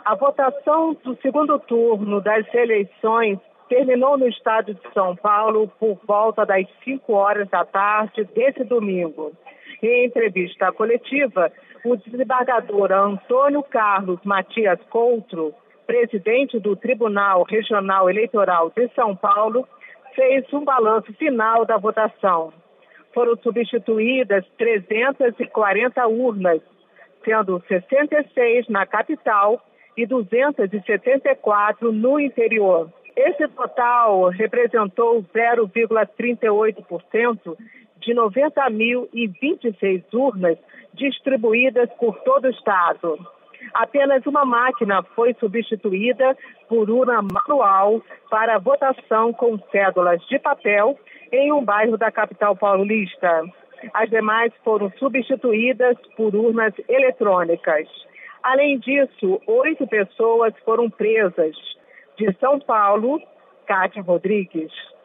A votação do segundo turno das eleições terminou no estado de São Paulo por volta das 5 horas da tarde desse domingo. Em entrevista coletiva, o desembargador Antônio Carlos Matias Coutro, presidente do Tribunal Regional Eleitoral de São Paulo, fez um balanço final da votação. Foram substituídas 340 urnas, sendo 66 na capital e 274 no interior. Esse total representou 0,38% de 90.026 urnas distribuídas por todo o estado. Apenas uma máquina foi substituída por urna manual para votação com cédulas de papel em um bairro da capital paulista. As demais foram substituídas por urnas eletrônicas. Além disso, 8 pessoas foram presas. De São Paulo, Cátia Rodrigues.